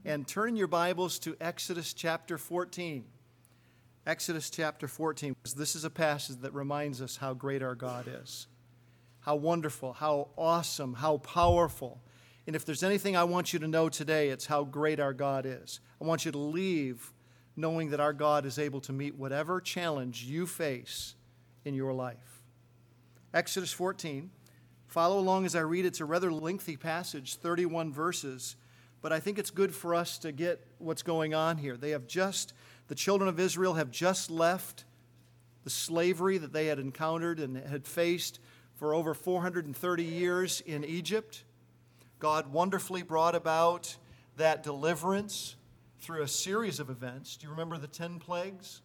And turn in your Bibles to Exodus chapter 14. Exodus chapter 14. This is a passage that reminds us how great our God is. How wonderful, how awesome, how powerful. And if there's anything I want you to know today, it's how great our God is. I want you to leave knowing that our God is able to meet whatever challenge you face in your life. Exodus 14. Follow along as I read. It's a rather lengthy passage, 31 verses. But I think it's good for us to get what's going on here. The children of Israel have just left the slavery that they had encountered and had faced for over 430 years in Egypt. God wonderfully brought about that deliverance through a series of events. Do you remember the 10 plagues?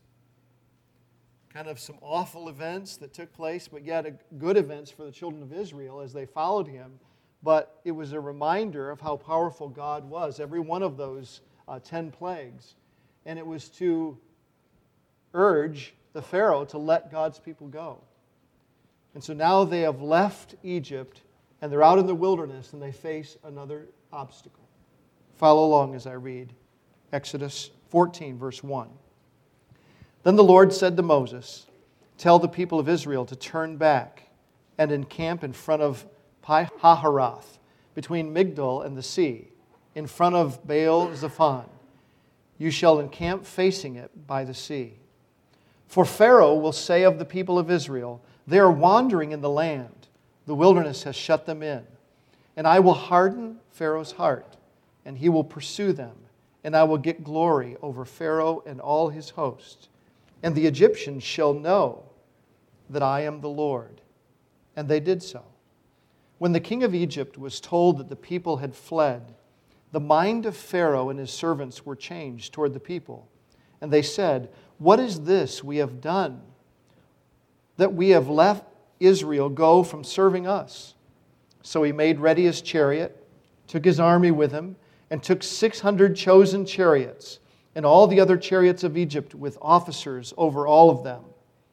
Kind of some awful events that took place, but yet good events for the children of Israel as they followed Him. But it was a reminder of how powerful God was, every one of those 10 plagues. And it was to urge the Pharaoh to let God's people go. And so now they have left Egypt, and they're out in the wilderness, and they face another obstacle. Follow along as I read Exodus 14, verse 1. Then the Lord said to Moses, "Tell the people of Israel to turn back and encamp in front of Pi-hahiroth, between Migdol and the sea, in front of Baal-zephon. You shall encamp facing it by the sea. For Pharaoh will say of the people of Israel, 'They are wandering in the land. The wilderness has shut them in. And I will harden Pharaoh's heart, and he will pursue them. And I will get glory over Pharaoh and all his host. And the Egyptians shall know that I am the Lord.' And they did so. When the king of Egypt was told that the people had fled, the mind of Pharaoh and his servants were changed toward the people. And they said, 'What is this we have done, that we have left Israel go from serving us?' So he made ready his chariot, took his army with him, and took 600 chosen chariots, and all the other chariots of Egypt with officers over all of them.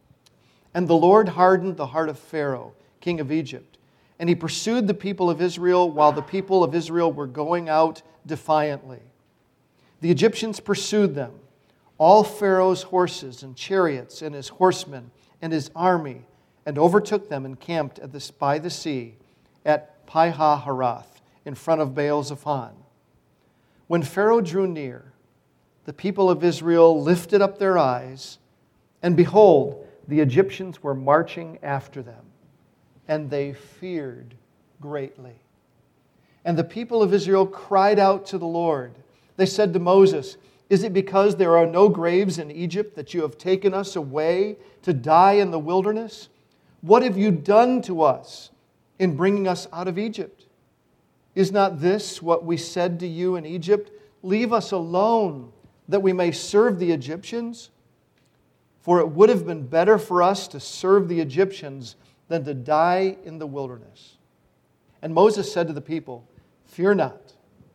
And the Lord hardened the heart of Pharaoh, king of Egypt, and he pursued the people of Israel while the people of Israel were going out defiantly. The Egyptians pursued them, all Pharaoh's horses and chariots and his horsemen and his army, and overtook them and camped by the sea at Pi-hahiroth in front of Baal-zephon. When Pharaoh drew near, the people of Israel lifted up their eyes, and behold, the Egyptians were marching after them. And they feared greatly. And the people of Israel cried out to the Lord. They said to Moses, 'Is it because there are no graves in Egypt that you have taken us away to die in the wilderness? What have you done to us in bringing us out of Egypt? Is not this what we said to you in Egypt? Leave us alone, that we may serve the Egyptians? For it would have been better for us to serve the Egyptians than to die in the wilderness.' And Moses said to the people, 'Fear not,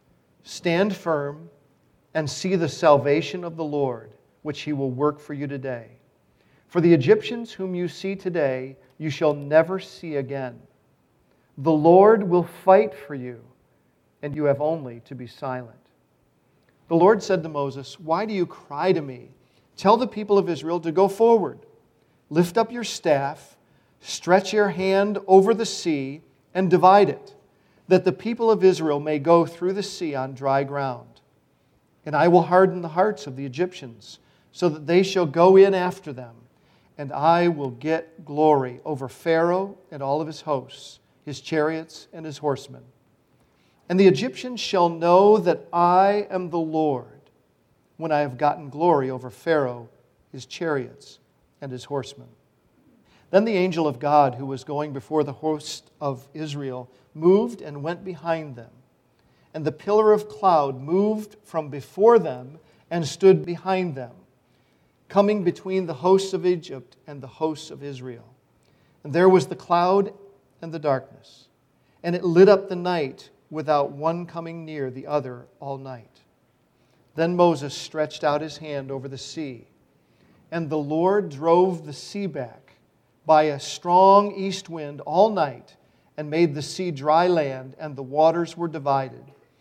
stand firm and see the salvation of the Lord, which He will work for you today. For the Egyptians whom you see today, you shall never see again. The Lord will fight for you, and you have only to be silent.' The Lord said to Moses, 'Why do you cry to me? Tell the people of Israel to go forward. Lift up your staff, stretch your hand over the sea, and divide it, that the people of Israel may go through the sea on dry ground. And I will harden the hearts of the Egyptians, so that they shall go in after them. And I will get glory over Pharaoh and all of his hosts, his chariots and his horsemen. And the Egyptians shall know that I am the Lord, when I have gotten glory over Pharaoh, his chariots, and his horsemen.' Then the angel of God, who was going before the host of Israel, moved and went behind them. And the pillar of cloud moved from before them and stood behind them, coming between the hosts of Egypt and the hosts of Israel. And there was the cloud and the darkness, and it lit up the night without one coming near the other all night. Then Moses stretched out his hand over the sea, and the Lord drove the sea back by a strong east wind all night, and made the sea dry land, and the waters were divided.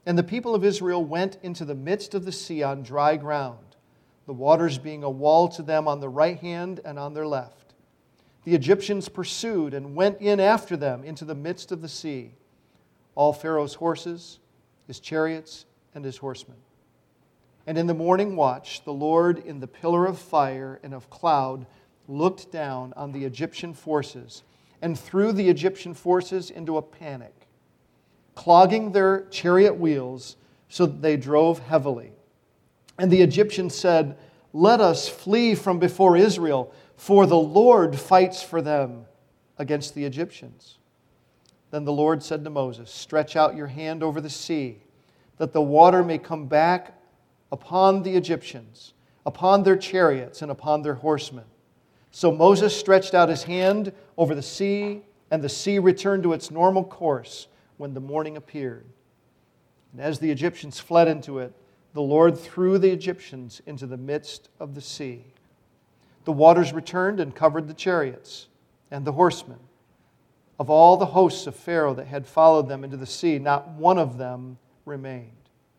And the people of Israel went into the midst of the sea on dry ground, the waters being a wall to them on the right hand and on their left. The Egyptians pursued and went in after them into the midst of the sea, all Pharaoh's horses, his chariots, and his horsemen. And in the morning watch, the Lord in the pillar of fire and of cloud looked down on the Egyptian forces and threw the Egyptian forces into a panic, clogging their chariot wheels so that they drove heavily. And the Egyptians said, "Let us flee from before Israel, for the Lord fights for them against the Egyptians." Then the Lord said to Moses, "Stretch out your hand over the sea, that the water may come back upon the Egyptians, upon their chariots, and upon their horsemen." So Moses stretched out his hand over the sea, and the sea returned to its normal course when the morning appeared. And as the Egyptians fled into it, the Lord threw the Egyptians into the midst of the sea. The waters returned and covered the chariots and the horsemen. Of all the hosts of Pharaoh that had followed them into the sea, not one of them remained.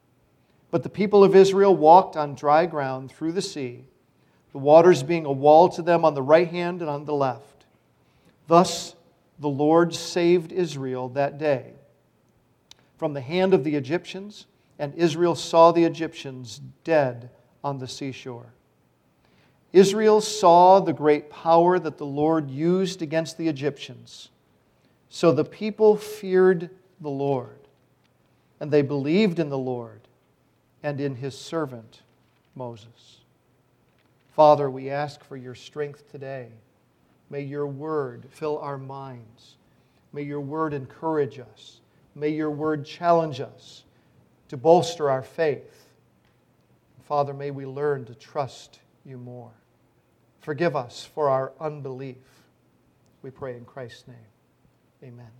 But the people of Israel walked on dry ground through the sea, the waters being a wall to them on the right hand and on the left. Thus the Lord saved Israel that day from the hand of the Egyptians, and Israel saw the Egyptians dead on the seashore. Israel saw the great power that the Lord used against the Egyptians. So the people feared the Lord, and they believed in the Lord and in His servant Moses. Father, we ask for your strength today. May your word fill our minds. May your word encourage us. May your word challenge us to bolster our faith. Father, may we learn to trust you more. Forgive us for our unbelief. We pray in Christ's name. Amen.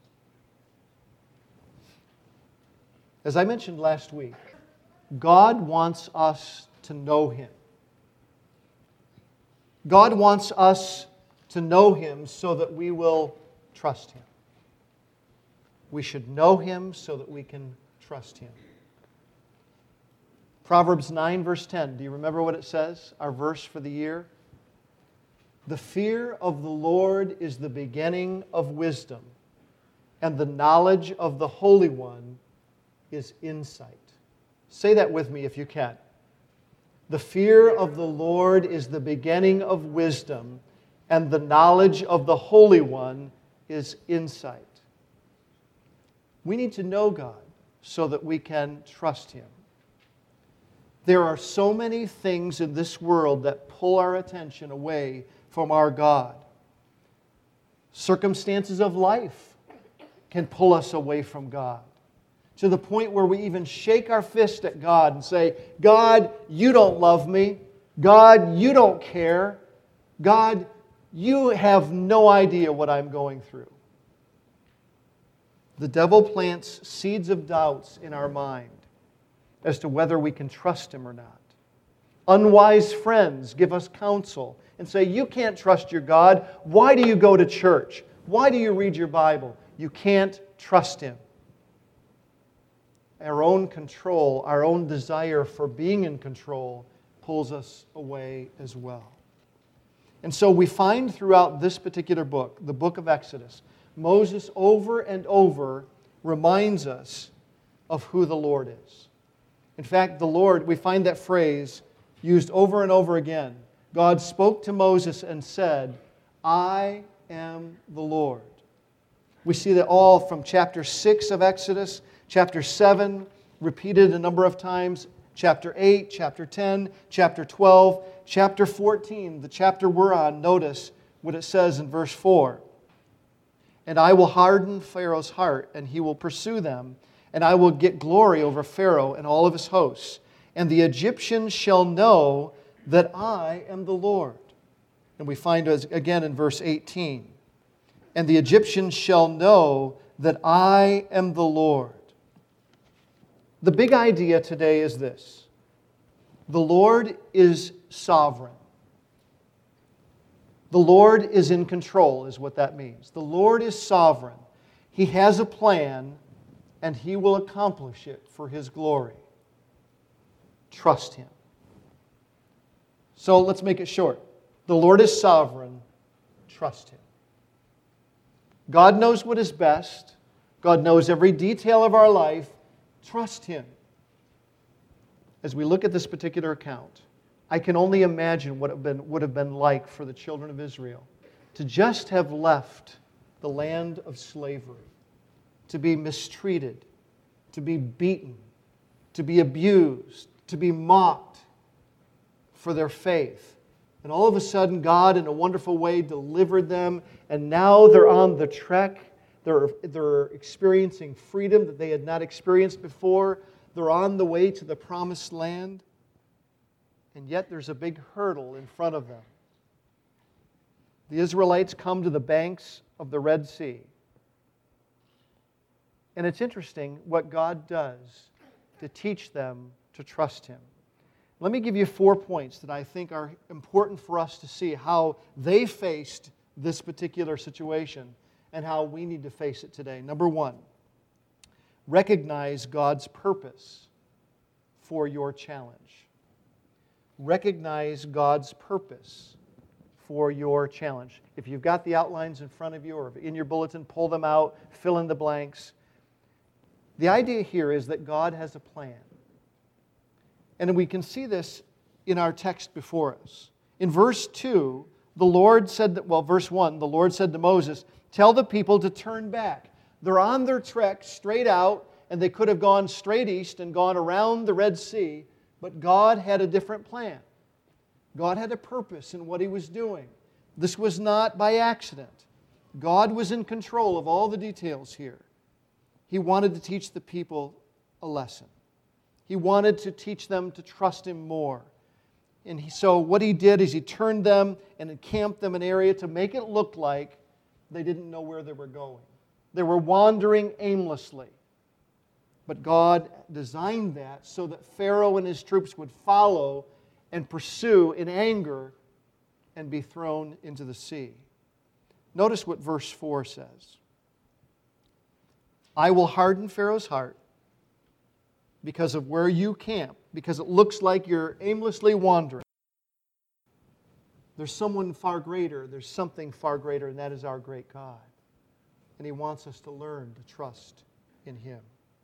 As I mentioned last week, God wants us to know Him. God wants us to know Him so that we will trust Him. We should know Him so that we can trust Him. Proverbs 9, verse 10. Do you remember what it says? Our verse for the year. The fear of the Lord is the beginning of wisdom, and the knowledge of the Holy One is insight. Say that with me if you can. The fear of the Lord is the beginning of wisdom, and the knowledge of the Holy One is insight. We need to know God so that we can trust Him. There are so many things in this world that pull our attention away from our God. Circumstances of life can pull us away from God, to the point where we even shake our fist at God and say, "God, you don't love me. God, you don't care. God, you have no idea what I'm going through." The devil plants seeds of doubts in our mind as to whether we can trust Him or not. Unwise friends give us counsel and say, "You can't trust your God. Why do you go to church? Why do you read your Bible? You can't trust Him." Our own control, our own desire for being in control pulls us away as well. And so we find throughout this particular book, the book of Exodus, Moses over and over reminds us of who the Lord is. In fact, the Lord, we find that phrase used over and over again. God spoke to Moses and said, "I am the Lord." We see that all from chapter 6 of Exodus, chapter 7, repeated a number of times, chapter 8, chapter 10, chapter 12, chapter 14, the chapter we're on. Notice what it says in verse 4. "And I will harden Pharaoh's heart, and he will pursue them, and I will get glory over Pharaoh and all of his hosts. And the Egyptians shall know that I am the Lord." And we find again in verse 18. "And the Egyptians shall know that I am the Lord." The big idea today is this: the Lord is sovereign. The Lord is in control, is what that means. The Lord is sovereign. He has a plan, and He will accomplish it for His glory. Trust Him. So let's make it short. The Lord is sovereign. Trust Him. God knows what is best. God knows every detail of our life. Trust Him. As we look at this particular account, I can only imagine what it would have been like for the children of Israel to just have left the land of slavery, to be mistreated, to be beaten, to be abused, to be mocked for their faith. And all of a sudden, God, in a wonderful way, delivered them, and now they're on the trek. They're experiencing freedom that they had not experienced before. They're on the way to the promised land. And yet there's a big hurdle in front of them. The Israelites come to the banks of the Red Sea. And it's interesting what God does to teach them to trust Him. Let me give you 4 points that I think are important for us to see how they faced this particular situation and how we need to face it today. Number 1, recognize God's purpose for your challenge. Recognize God's purpose for your challenge. If you've got the outlines in front of you or in your bulletin, pull them out, fill in the blanks. The idea here is that God has a plan. And we can see this in our text before us. In verse 2, the Lord said that, verse 1, the Lord said to Moses, tell the people to turn back. They're on their trek straight out, and they could have gone straight east and gone around the Red Sea, but God had a different plan. God had a purpose in what He was doing. This was not by accident. God was in control of all the details here. He wanted to teach the people a lesson. He wanted to teach them to trust Him more. And so what He did is He turned them and encamped them in an area to make it look like they didn't know where they were going. They were wandering aimlessly. But God designed that so that Pharaoh and his troops would follow and pursue in anger and be thrown into the sea. Notice what verse 4 says. I will harden Pharaoh's heart because of where you camp, because it looks like you're aimlessly wandering. There's someone far greater, there's something far greater, and that is our great God. And He wants us to learn to trust in Him.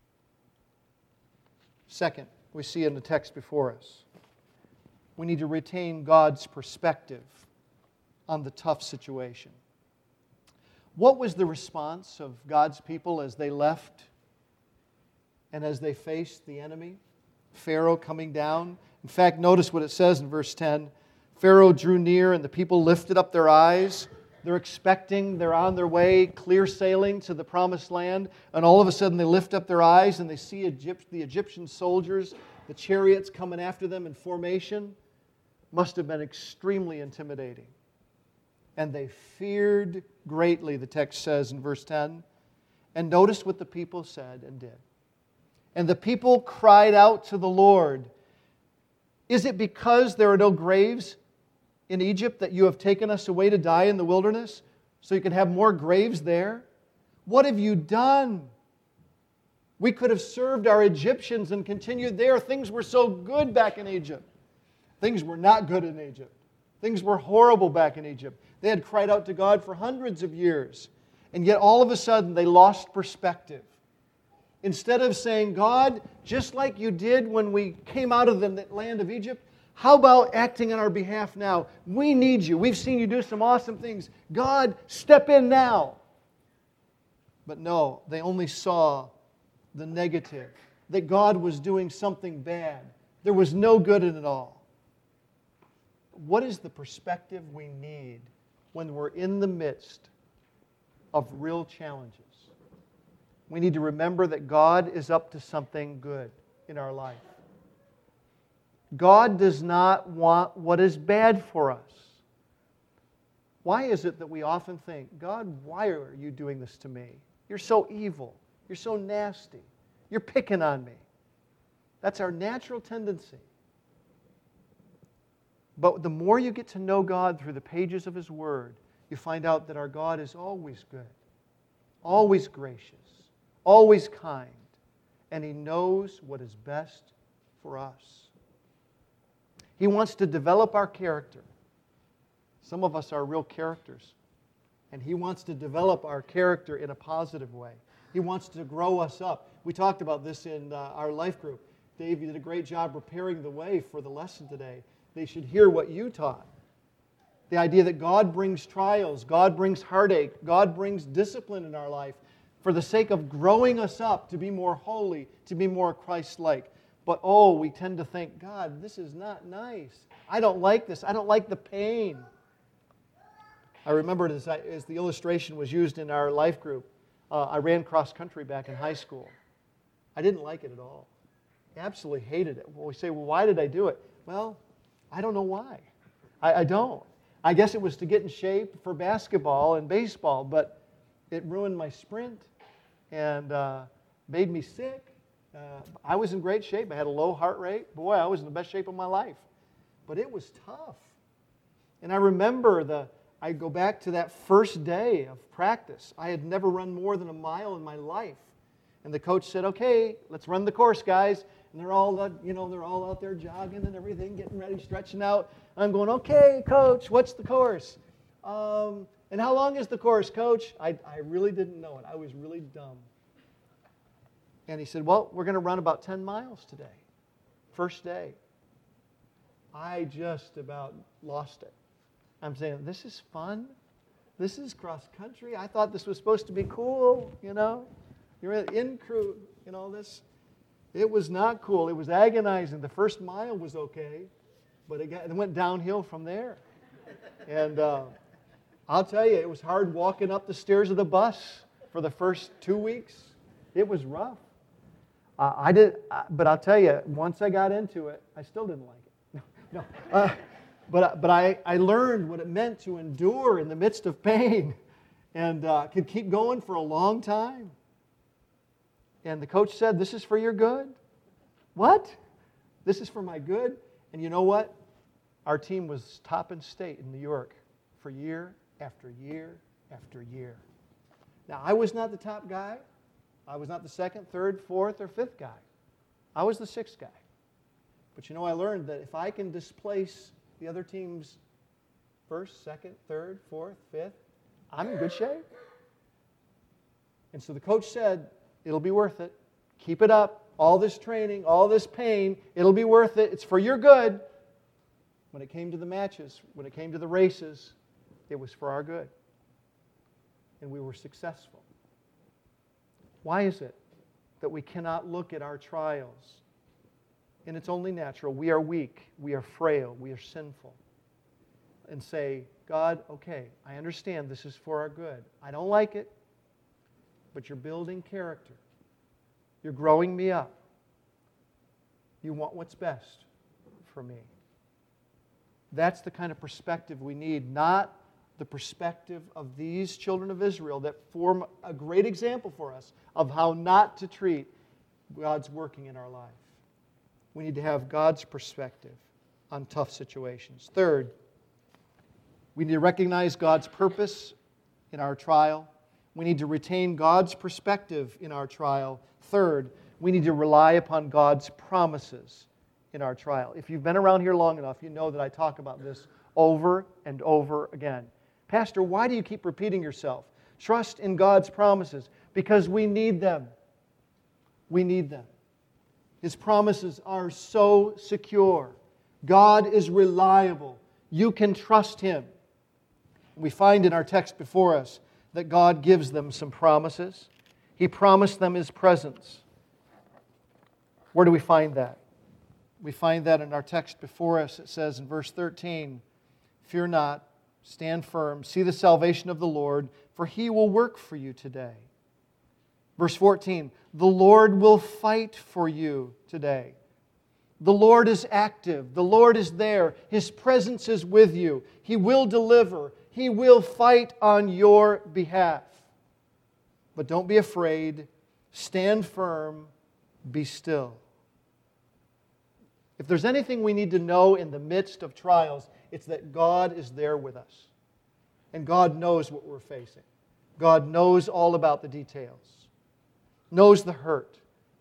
Second, we see in the text before us, we need to retain God's perspective on the tough situation. What was the response of God's people as they left and as they faced the enemy? Pharaoh coming down. In fact, notice what it says in verse 10. Pharaoh drew near and the people lifted up their eyes. They're on their way, clear sailing to the promised land. And all of a sudden they lift up their eyes and they see the Egyptian soldiers, the chariots coming after them in formation. Must have been extremely intimidating. And they feared greatly, the text says in verse 10. And notice what the people said and did. And the people cried out to the Lord, is it because there are no graves in Egypt that you have taken us away to die in the wilderness so you can have more graves there? What have you done? We could have served our Egyptians and continued there. Things were so good back in Egypt. Things were not good in Egypt. Things were horrible back in Egypt. They had cried out to God for hundreds of years. And yet all of a sudden they lost perspective. Instead of saying, God, just like you did when we came out of the land of Egypt, how about acting on our behalf now? We need you. We've seen you do some awesome things. God, step in now. But no, they only saw the negative, that God was doing something bad. There was no good in it all. What is the perspective we need when we're in the midst of real challenges? We need to remember that God is up to something good in our life. God does not want what is bad for us. Why is it that we often think, God, why are you doing this to me? You're so evil. You're so nasty. You're picking on me. That's our natural tendency. But the more you get to know God through the pages of His Word, you find out that our God is always good, always gracious, always kind, and He knows what is best for us. He wants to develop our character. Some of us are real characters. And He wants to develop our character in a positive way. He wants to grow us up. We talked about this in our life group. Dave, you did a great job preparing the way for the lesson today. They should hear what you taught. The idea that God brings trials, God brings heartache, God brings discipline in our life for the sake of growing us up to be more holy, to be more Christ-like. But we tend to think, God, this is not nice. I don't like this. I don't like the pain. I remember as the illustration was used in our life group, I ran cross country back in high school. I didn't like it at all. Absolutely hated it. Well, we say, why did I do it? Well, I don't know why. I don't. I guess it was to get in shape for basketball and baseball, but it ruined my sprint and made me sick. I was in great shape. I had a low heart rate. Boy, I was in the best shape of my life. But it was tough. And I remember I go back to that first day of practice. I had never run more than a mile in my life. And the coach said, okay, let's run the course, guys. And they're all out there jogging and everything, getting ready, stretching out. I'm going, okay, coach, what's the course? And how long is the course, coach? I really didn't know it. I was really dumb. And he said, well, we're going to run about 10 miles today. First day. I just about lost it. I'm saying, this is fun. This is cross country. I thought this was supposed to be cool, You're in crew, this. It was not cool. It was agonizing. The first mile was okay, but it went downhill from there. And I'll tell you, it was hard walking up the stairs of the bus for the first 2 weeks. It was rough. But I'll tell you, once I got into it, I still didn't like it. No. But I learned what it meant to endure in the midst of pain and could keep going for a long time. And the coach said, this is for your good. What? This is for my good? And you know what? Our team was top in state in New York for year after year after year. Now, I was not the top guy. I was not the second, third, fourth, or fifth guy. I was the sixth guy. But I learned that if I can displace the other team's first, second, third, fourth, fifth, I'm in good shape. And so the coach said, it'll be worth it. Keep it up. All this training, all this pain, it'll be worth it. It's for your good. When it came to the matches, when it came to the races, it was for our good. And we were successful. Why is it that we cannot look at our trials? And it's only natural. We are weak. We are frail. We are sinful. And say, God, okay, I understand this is for our good. I don't like it, but you're building character. You're growing me up. You want what's best for me. That's the kind of perspective we need, not the perspective of these children of Israel that form a great example for us of how not to treat God's working in our life. We need to have God's perspective on tough situations. Third, we need to recognize God's purpose in our trial. We need to retain God's perspective in our trial. Third, we need to rely upon God's promises in our trial. If you've been around here long enough, you know that I talk about this over and over again. Pastor, why do you keep repeating yourself? Trust in God's promises. Because we need them. We need them. His promises are so secure. God is reliable. You can trust Him. We find in our text before us that God gives them some promises. He promised them His presence. Where do we find that? We find that in our text before us. It says in verse 13, fear not, stand firm, see the salvation of the Lord, for He will work for you today. Verse 14, the Lord will fight for you today. The Lord is active. The Lord is there. His presence is with you. He will deliver. He will fight on your behalf. But don't be afraid. Stand firm. Be still. If there's anything we need to know in the midst of trials, it's that God is there with us. And God knows what we're facing. God knows all about the details. Knows the hurt.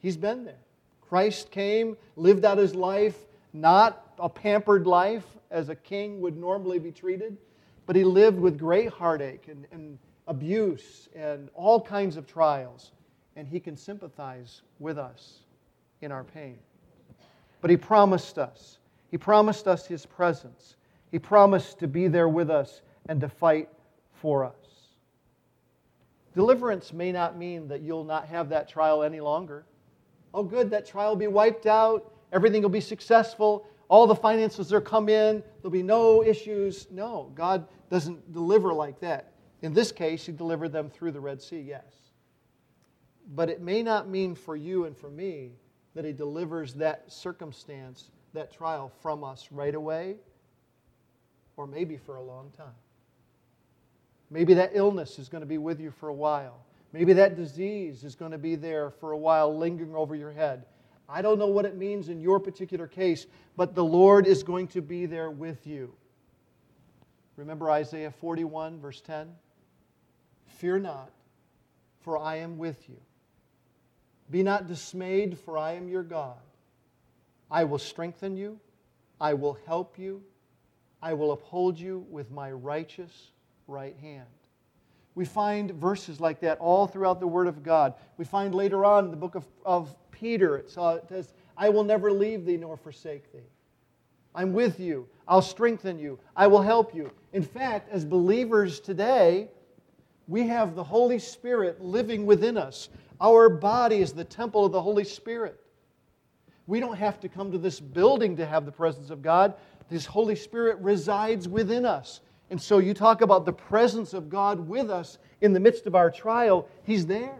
He's been there. Christ came, lived out His life, not a pampered life as a king would normally be treated, but He lived with great heartache and abuse and all kinds of trials. And He can sympathize with us in our pain. But He promised us. He promised us His presence. He promised to be there with us and to fight for us. Deliverance may not mean that you'll not have that trial any longer. Oh good, that trial will be wiped out. Everything will be successful. All the finances will come in. There'll be no issues. No, God doesn't deliver like that. In this case, He delivered them through the Red Sea, yes. But it may not mean for you and for me that He delivers that circumstance, that trial from us right away, or maybe for a long time. Maybe that illness is going to be with you for a while. Maybe that disease is going to be there for a while, lingering over your head. I don't know what it means in your particular case, but the Lord is going to be there with you. Remember Isaiah 41, verse 10? Fear not, for I am with you. Be not dismayed, for I am your God. I will strengthen you. I will help you. I will uphold you with my righteous right hand. We find verses like that all throughout the Word of God. We find later on in the book of Peter, it says, I will never leave thee nor forsake thee. I'm with you. I'll strengthen you. I will help you. In fact, as believers today, we have the Holy Spirit living within us. Our body is the temple of the Holy Spirit. We don't have to come to this building to have the presence of God. This Holy Spirit resides within us. And so you talk about the presence of God with us in the midst of our trial. He's there.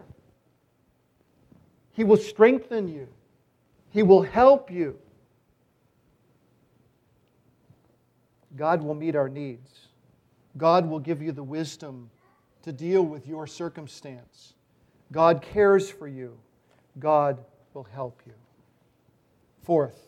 He will strengthen you. He will help you. God will meet our needs. God will give you the wisdom to deal with your circumstance. God cares for you. God will help you. Fourth,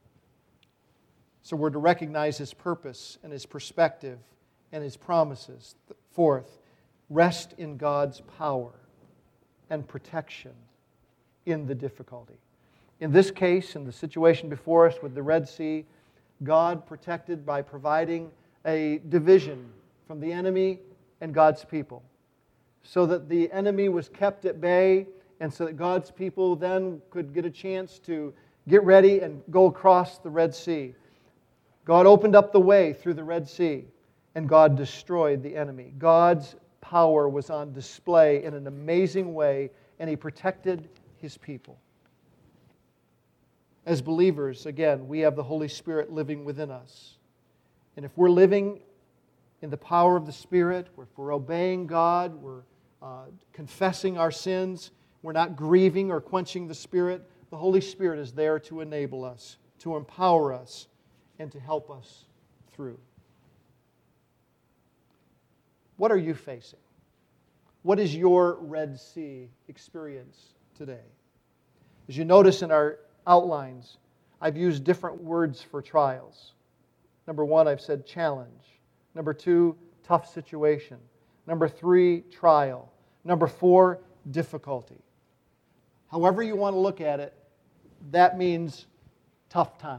so we're to recognize His purpose and His perspective and His promises. Fourth, rest in God's power and protection in the difficulty. In this case, in the situation before us with the Red Sea, God protected by providing a division from the enemy and God's people, so that the enemy was kept at bay, and so that God's people then could get a chance to get ready and go across the Red Sea. God opened up the way through the Red Sea, and God destroyed the enemy. God's power was on display in an amazing way, and He protected His people. As believers, again, we have the Holy Spirit living within us. And if we're living in the power of the Spirit, if we're obeying God, we're confessing our sins, we're not grieving or quenching the Spirit, the Holy Spirit is there to enable us, to empower us, and to help us through. What are you facing? What is your Red Sea experience today? As you notice in our outlines, I've used different words for trials. Number 1, I've said challenge. Number 2, tough situation. Number 3, trial. Number 4, difficulty. However you want to look at it, that means tough times.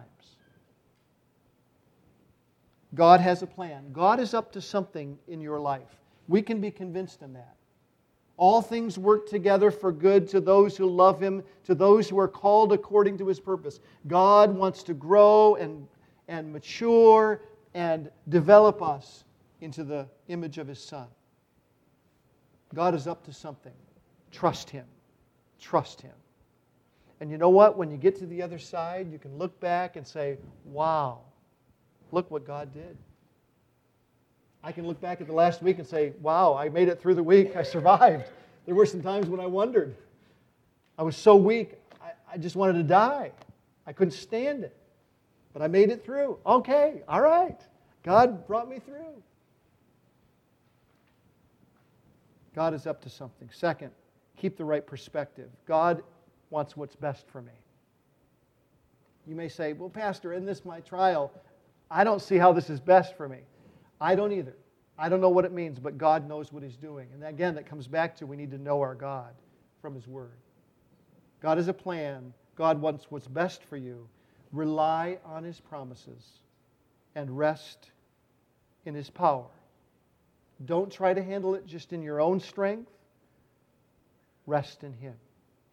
God has a plan. God is up to something in your life. We can be convinced in that. All things work together for good to those who love Him, to those who are called according to His purpose. God wants to grow and mature and develop us into the image of His Son. God is up to something. Trust Him. Trust Him. And you know what? When you get to the other side, you can look back and say, wow, look what God did. I can look back at the last week and say, wow, I made it through the week. I survived. There were some times when I wondered. I was so weak, I just wanted to die. I couldn't stand it. But I made it through. Okay, all right. God brought me through. God is up to something. Second, keep the right perspective. God wants what's best for me. You may say, well, Pastor, in this my trial, I don't see how this is best for me. I don't either. I don't know what it means, but God knows what He's doing. And again, that comes back to we need to know our God from His Word. God has a plan. God wants what's best for you. Rely on His promises and rest in His power. Don't try to handle it just in your own strength. Rest in Him.